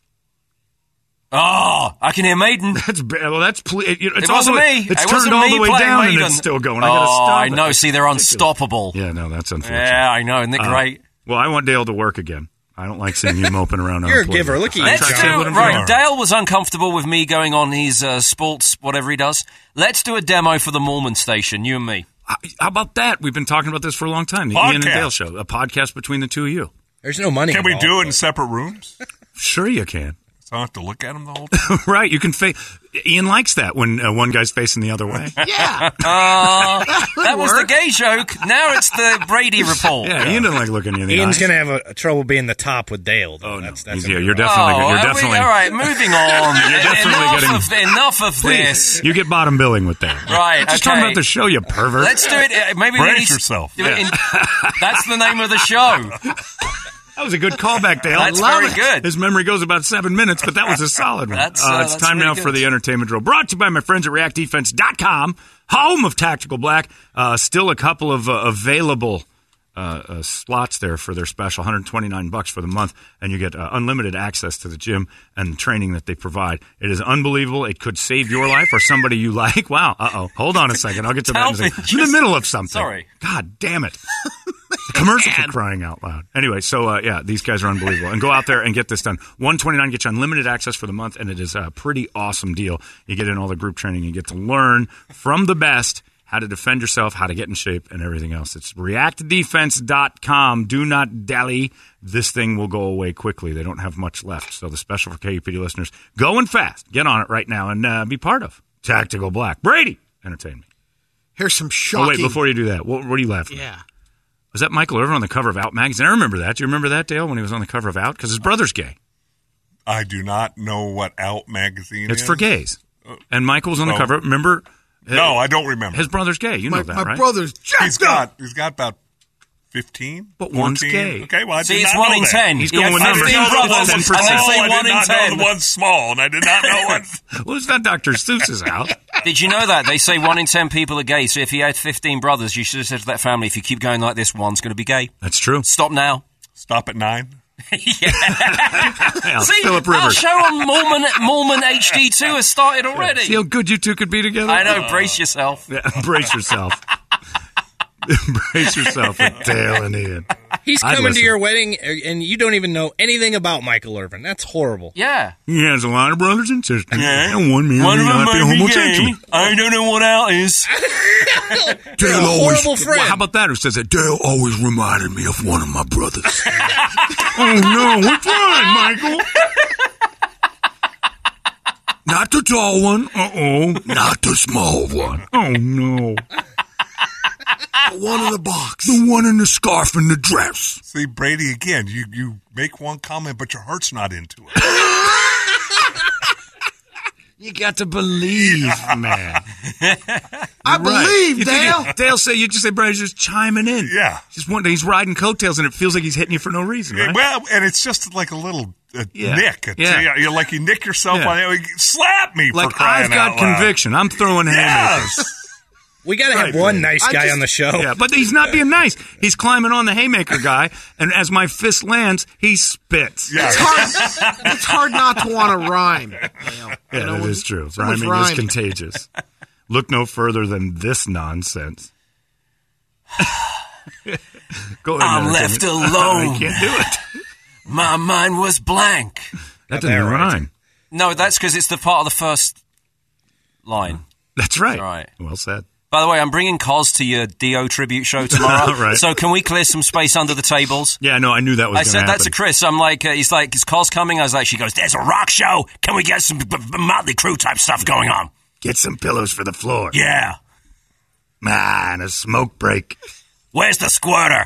Oh, I can hear Maiden. That's ba- well. That's ple- it, it's It all wasn't the way, me. It's It turned wasn't all me the way playing down Maiden. and it's still going. Oh, I gotta stop I it. know. See, they're unstoppable. Yeah, no, that's unfortunate. Yeah, I know. Isn't it Uh, great? Well, I want Dale to work again. I don't like seeing you moping around. You're a unemployed. giver. Look at you, I'm Let's trying do to say what I'm right. doing. Dale was uncomfortable with me going on his uh, sports, whatever he does. Let's do a demo for the Mormon station, you and me. Uh, How about that? We've been talking about this for a long time. The Ian and Podcast. Dale show, a podcast between the two of you. There's no money. Can we involved, do it in but- separate rooms? Sure, you can. So I don't have to look at them the whole time. Right, you can face. Ian likes that when uh, one guy's facing the other way. Yeah. Uh, that was the work. gay joke. Now it's the Brady report. Yeah, Ian doesn't like looking you in the Ian's eye. gonna have a, a trouble being the top with Dale. Though. Oh no, that's, that's yeah, a- you're Oh, definitely, you're are we- definitely. all right. Moving on. You're definitely enough getting- of enough of this. You get bottom billing with that. Right, Just okay. talking about the show, you pervert. Let's do it. uh, Maybe we Brace need to- yourself. do it in- that's the name of the show. That was a good callback, Dale. That's Love very it. good. His memory goes about seven minutes, but that was a solid one. That's, uh, it's that's time really now good. for the entertainment drill. Brought to you by my friends at react defense dot com, home of Tactical Black. Uh, still a couple of uh, available uh, uh, slots there for their special, one hundred twenty-nine bucks for the month, and you get uh, unlimited access to the gym and the training that they provide. It is unbelievable. It could save your life or somebody you like. Wow. Uh-oh. Hold on a second. I'll get to that in a Tell me second. In the middle of something. Sorry. God damn it. The commercial for crying out loud. Anyway, so uh, yeah, these guys are unbelievable. And go out there and get this done. one twenty-nine gets you unlimited access for the month, and it is a pretty awesome deal. You get in all the group training. You get to learn from the best how to defend yourself, how to get in shape, and everything else. It's react defense dot com. Do not dally. This thing will go away quickly. They don't have much left. So the special for K U P D listeners, going fast. Get on it right now and uh, be part of Tactical Black. Brady, entertain me. Here's some Oh, shocking. wait, before you do that, what, what are you laughing at? Yeah. Was that Michael Irvin on the cover of Out magazine? I remember that. Do you remember that, Dale, when he was on the cover of Out? Because his brother's gay. I do not know what Out magazine It's is. for gays. And Michael was on the Oh. cover. Remember? No, I don't remember. His brother's gay. You My, know that, my right? brother's jacked he's up. got he's got about fifteen. But one's fourteen. gay. Okay, well I See, did it's not one know in that. ten. He's He going had with numbers. fifteen I didn't know brothers, the and one they percent. say Oh, I one did in not know ten. the one's small, and I did not know one. Well, it's not Doctor Seuss's house. Did you know that? They say one in ten people are gay, so if you had fifteen brothers, you should have said to that family, if you keep going like this, one's going to be gay. That's true. Stop now. Stop at nine. Yeah, See, Philip our Rivers. show on Mormon, Mormon H D two has started already. See how good you two could be together? I know, brace yourself. Yeah, brace yourself. Brace yourself with Dale and Ian. He's I'd coming to listen. your wedding, uh, and you don't even know anything about Michael Irvin. That's horrible. Yeah. He has a lot of brothers and sisters. And one man One may of them not be might be homosexual. gay. I don't know what out is. Dale a always, horrible friend. Well, how about that? Who says that? Dale always reminded me of one of my brothers. Oh, no. What's wrong, Michael? Not the tall one, Uh-oh. not the small one. Oh, no. The one in the box. The one in the scarf and the dress. See, Brady, again, you, you make one comment, but your heart's not into it. You got to believe, man. I believe, You Dale. think it- Dale say you just say Brady's just chiming in. Yeah. Just one day he's riding coattails and it feels like he's hitting you for no reason, right? Well, and it's just like a little uh, Yeah. nick. It's, Yeah. yeah. You're like you nick yourself Yeah. on it. Like, slap me Like for crying I've got out loud. conviction. I'm throwing haymakers. Yes. We got to have Right, one right. nice I guy just- on the show. Yeah, but he's not being nice. He's climbing on the haymaker guy, and as my fist lands, he spits. Yeah. It's hard, it's hard not to want to rhyme. Dale. Yeah, You know, that when is true. someone's Rhyming is rhyming. contagious. Look no further than this nonsense. Go ahead. I'm Entertainment. left alone. I can't do it. My mind was blank. That that didn't right. rhyme. No, that's because it's the part of the first line. That's right. Right. Well said. By the way, I'm bringing Cos to your Dio tribute show tomorrow. Right. So can we clear some space under the tables? Yeah, no, I knew that was I going to said happen. that to Chris. I'm like, uh, he's like, is Cos coming? I was like, she goes, there's a rock show. Can we get some b- b- Motley Crue type stuff going on? Get some pillows for the floor. Yeah. Ah, and a smoke break. Where's the squirter?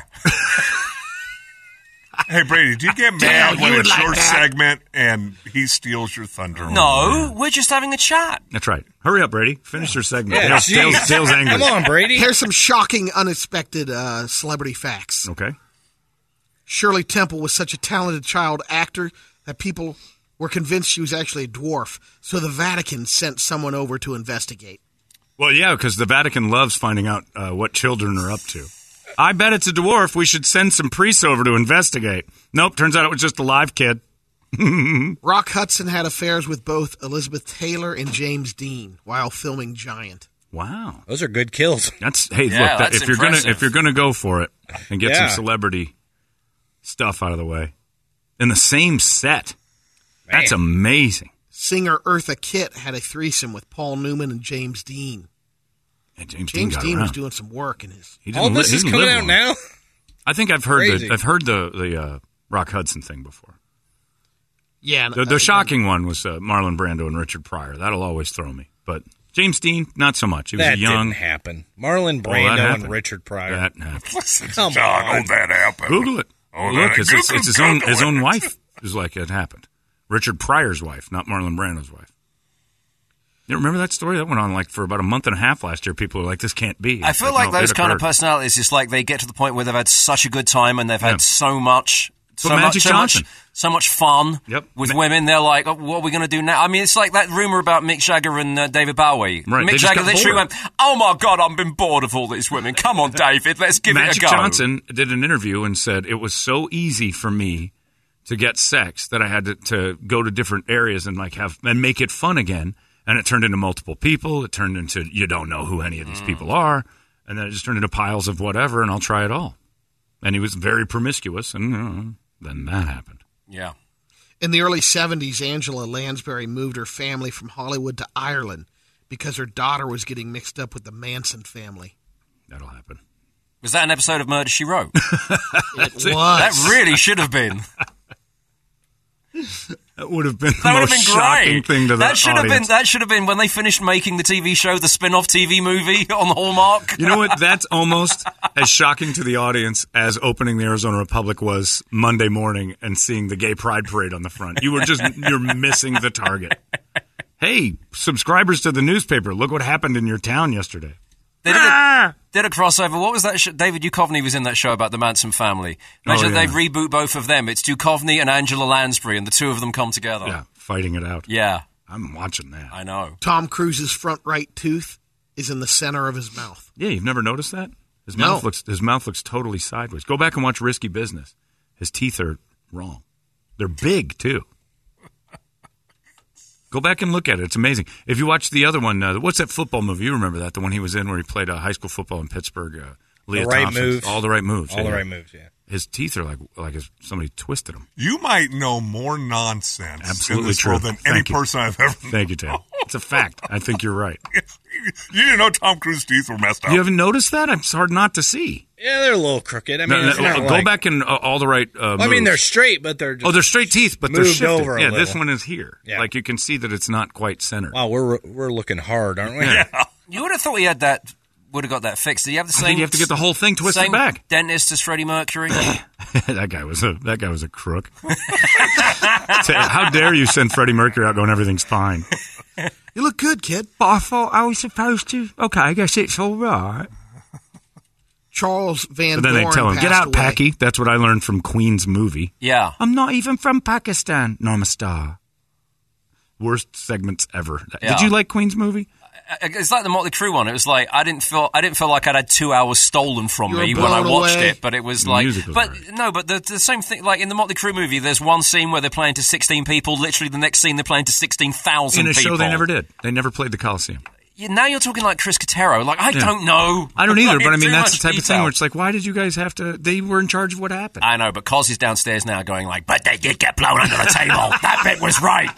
Hey, Brady, do you get Dale, mad you when would it's like your that. segment and he steals your thunder? No, we're just having a chat. That's right. Hurry up, Brady. Finish your segment. Yeah, Dale's, jeez. Dale's, Dale's angry. Come on, Brady. Here's some shocking, unexpected uh, celebrity facts. Okay. Shirley Temple was such a talented child actor that people were convinced she was actually a dwarf, so the Vatican sent someone over to investigate. Well, yeah, because the Vatican loves finding out uh, what children are up to. I bet it's a dwarf. We should send some priests over to investigate. Nope, turns out it was just a live kid. Rock Hudson had affairs with both Elizabeth Taylor and James Dean while filming Giant. Wow. Those are good kills. That's hey, Yeah, look, that, that's if you're gonna impressive. if you're gonna go for it and get Yeah. some celebrity stuff out of the way in the same set, that's Man. amazing. Singer Eartha Kitt had a threesome with Paul Newman and James Dean. And James, Dean, James got Dean around. was doing some work in his. He didn't All li- this he is didn't coming live out long. now. I think I've heard Crazy. the I've heard the the uh, Rock Hudson thing before. Yeah, The, the shocking one was uh, Marlon Brando and Richard Pryor. That'll always throw me. But James Dean, not so much. He was That a young. didn't happen. Marlon Oh, that Brando and happened. Richard Pryor. That happened. Listen, Come John, on. oh, that happened. Google it. Oh, Look, that- it's, it's, Google- it's his own Google his it. own wife is like it happened. Richard Pryor's wife, not Marlon Brando's wife. You remember that story? That went on like for about a month and a half last year. People were like, "This can't be." I It's feel like no, those it kind of occurred. personalities, it's like they get to the point where they've had such a good time and they've had Yeah. so much, so But much, Magic so Johnson. much, so much fun Yep. with Ma- women. They're like, oh, what are we going to do now? I mean, it's like that rumor about Mick Jagger and uh, David Bowie. Right, they Mick just Jagger got literally bored. went, "Oh my God, I've been bored of all these women. Come on, David, let's give Magic it a go." Johnson did an interview and said it was so easy for me to get sex that I had to, to go to different areas and like have and make it fun again. And it turned into multiple people. It turned into you don't know who any of these people are, and then it just turned into piles of whatever. And I'll try it all. And he was very promiscuous, and uh, then that happened. Yeah. In the early seventies, Angela Lansbury moved her family from Hollywood to Ireland because her daughter was getting mixed up with the Manson family. That'll happen. Was that an episode of Murder, She Wrote? It was. That really should have been. That would have been the That would have most been shocking great. thing to the that should have been. audience. That should have been when they finished making the T V show, the spin-off T V movie on Hallmark. You know what? That's almost as shocking to the audience as opening the Arizona Republic was Monday morning and seeing the gay pride parade on the front. You were just you're missing the target. Hey, subscribers to the newspaper, look what happened in your town yesterday. They did a, did a crossover. What was that? Sh- David Duchovny was in that show about the Manson family. Imagine Oh, yeah. they reboot both of them. It's Duchovny and Angela Lansbury, and the two of them come together. Yeah, fighting it out. Yeah, I'm watching that. I know. Tom Cruise's front right tooth is in the center of his mouth. Yeah, you've never noticed that? His No. mouth looks his mouth looks totally sideways. Go back and watch Risky Business. His teeth are wrong. They're big too. Go back and look at it. It's amazing. If you watch the other one, uh, what's that football movie? You remember that? The one he was in where he played uh, high school football in Pittsburgh. Uh, Leah The Right Thompson. Moves. All the right moves. All the yeah. right moves, yeah. His teeth are like like if somebody twisted them. You might know more nonsense Absolutely in this true. world than Thank any you. person I've ever Thank you, Ted. It's a fact. I think you're right. You didn't know Tom Cruise's teeth were messed up. You haven't noticed that? It's hard not to see. Yeah, they're a little crooked. I mean, No, it's no, not go like- back and uh, all the right. Uh, Well, I mean, moves. they're straight, but they're just Oh, they're straight teeth, but they're moved shifted. over a yeah, this little. one is here. Yeah. Like you can see that it's not quite centered. Wow, we're we're looking hard, aren't we? Yeah. You would have thought he had that would have got that fixed. Did you have the I same? think you have to get the whole thing twisted same back. Dentist as Freddie Mercury. that guy was a that guy was a crook. How dare you send Freddie Mercury out going everything's fine? You look good, kid. But I thought I was supposed to. Okay, I guess it's all right. Charles Van But then they Doren tell him, "Get passed out, away. Packy." That's what I learned from Queen's movie. Yeah. I'm not even from Pakistan. No, I'm a star. Worst segments ever. Yeah. Did you like Queen's movie? It's like the Motley Crue one. It was like I didn't feel I didn't feel like I'd had two hours stolen from You were me when I blown watched away. it. But it was The like, music was but great. no, but the, the same thing. Like in the Motley Crue movie, there's one scene where they're playing to sixteen people. Literally, the next scene they're playing to sixteen thousand In a people. show they never did. They never played the Coliseum. Yeah, now you're talking like Chris Catero. Like I Yeah. don't know. I don't either, Like, but I mean too that's much the type of thing detail. where it's like, why did you guys have to? They were in charge of what happened. I know, but Cos is downstairs now going like, but they did get blown under the table. That bit was right.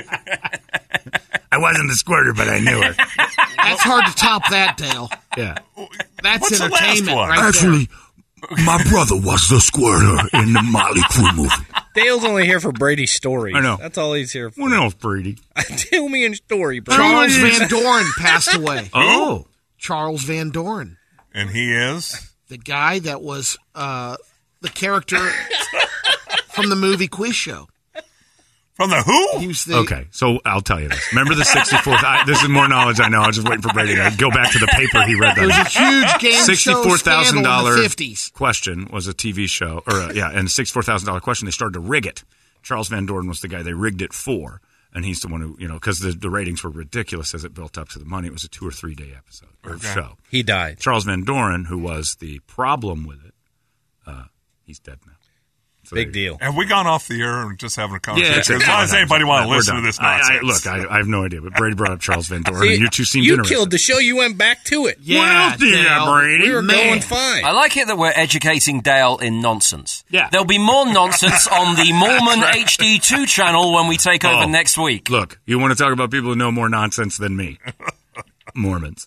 I wasn't the squirter, but I knew her. That's hard to top that, Dale. Yeah. That's What's the last entertainment one? right there. Actually, my brother was the squirter in the Motley Crue movie. Dale's only here for Brady's stories. I know. That's all he's here for. What else, Brady? Tell me a story, Brady. Charles Van Doren passed away. Oh. Charles Van Doren, And he is? the guy that was uh, the character from the movie Quiz Show. From the who? He was the Okay, so I'll tell you this. Remember the sixty-fourth? I, this is more knowledge I know. I was just waiting for Brady to go back to the paper he read There was a that. huge game show sixty-four thousand scandal in the dollars fifties. question was a T V show, or uh, yeah, and sixty-four thousand dollars question. They started to rig it. Charles Van Doren was the guy they rigged it for, and he's the one who, you know, because the, the ratings were ridiculous as it built up to the money. It was a two or three day episode or Okay. show. He died. Charles Van Doren, who was the problem with it, uh, he's dead now. So Big there you deal. Have we gone off the air and just having a go. conversation? it's- as long as anybody want to We're listen done. to this I- nonsense. I, look, I, I have no idea, but Brady brought up Charles Van Doren, See, and you two seemed you interested. killed the show. You went back to it. Yeah, Well, yeah, Dale. Brady. We were Man. going fine. I like it that we're educating Dale in nonsense. Yeah. There'll be more nonsense on the Mormon H D two channel when we take over Oh. next week. Look, you want to talk about people who know more nonsense than me? Mormons.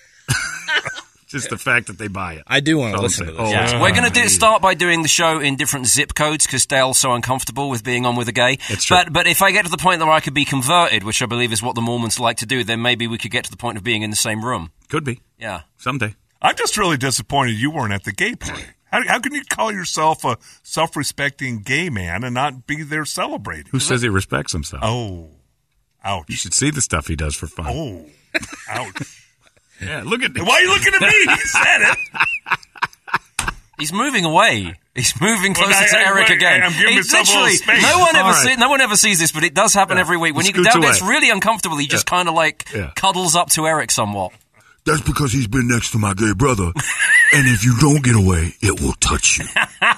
Just the fact that they buy it. I do want to Don't listen say- to this. oh, Yeah. We're going to do, start by doing the show in different zip codes because Dale's so uncomfortable with being on with a gay. It's true. But but if I get to the point where I could be converted, which I believe is what the Mormons like to do, then maybe we could get to the point of being in the same room. Could be. Yeah. Someday. I'm just really disappointed you weren't at the gay party. How, how can you call yourself a self-respecting gay man and not be there celebrating? Who says he respects himself? Oh, You ouch. should see the stuff he does for fun. Oh, ouch. Yeah, look at this. Why are you looking at me? He said it. He's moving away. He's moving Well, closer I- to I- Eric I- again. I'm giving He's myself a little literally space. no one ever All right. see, no one ever sees this, but it does happen every week. When He you go scoots down, away. it's really uncomfortable. He just kind of like Yeah. cuddles up to Eric somewhat. That's because he's been next to my gay brother. And if you don't get away, it will touch you.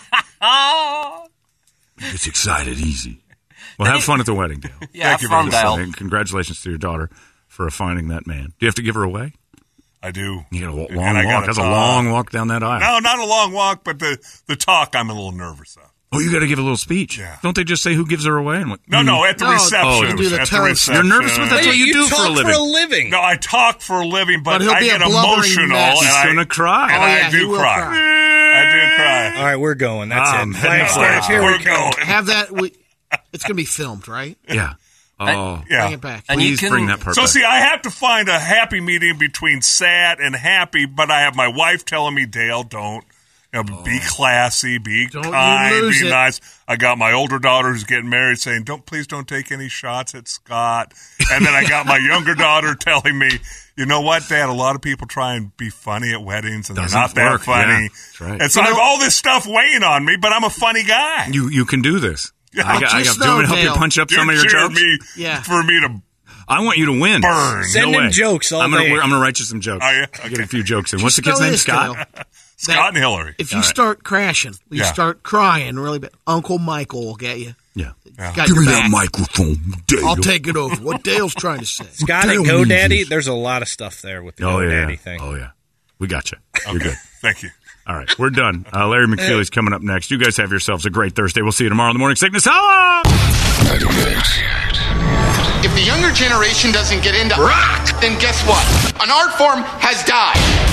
It's excited easy. Well, have fun at the wedding, Dale. Yeah, have you fun, very Dale. And congratulations to your daughter for finding that man. Do you have to give her away? I do. You got a wa- And long I walk. gotta That's a talk. long walk down that aisle. No, not a long walk, but the, the talk I'm a little nervous of. Oh, you got to give a little speech. Yeah. Don't they just say who gives her away and what? No, no, at the No, reception. oh, you do the at the toast. reception. You're nervous with that? That's what you do talk for a living. For a living. No, I talk for a living, but, But he'll I be a get blubbering emotional, mess. and He's I, gonna cry. and Oh, I yeah, he do will cry. cry. I do cry. All right, we're going. That's Um, it. heading Flag for stage. it. Here we We're go. going. Have that. We, it's going to be filmed, right? Yeah. Oh, Yeah. Bring it back. And you please can- bring that part So back. see, I have to find a happy medium between sad and happy, but I have my wife telling me, Dale, don't. You know, be classy, be Don't you kind, lose be it. nice. I got my older daughter who's getting married saying, "Don't please don't take any shots at Scott." And then I got my younger daughter telling me, "You know what, Dad? A lot of people try and be funny at weddings, and Doesn't they're not that work. funny." Yeah, that's right. And so I have all this stuff weighing on me, but I'm a funny guy. You you can do this. Yeah. I got, I got, Just do you want me to know, help you Dale. punch up some of You're your cheering jokes? me Yeah. for me to. I want you to win. Burn. Send no him way. jokes all I'm gonna, day. I'm going to write you some jokes. Oh, yeah? I'll Get a few jokes in. What's the Just kid's know name? this, Scott? Dale. Scott and Hillary. If you start crashing, you Yeah. start crying really bad, Uncle Michael will get you. Yeah. Got Give your me back. that microphone, Dale. I'll take it over. What Dale's trying to say. Scott Tell and me GoDaddy, this. there's a lot of stuff there with the Oh, yeah. GoDaddy thing. Oh, yeah. We got you. You're good. Thank you. All right. We're done. Uh, Larry McFeely's coming up next. You guys have yourselves a great Thursday. We'll see you tomorrow in the Morning Sickness Hour. If the younger generation doesn't get into rock, then guess what? An art form has died.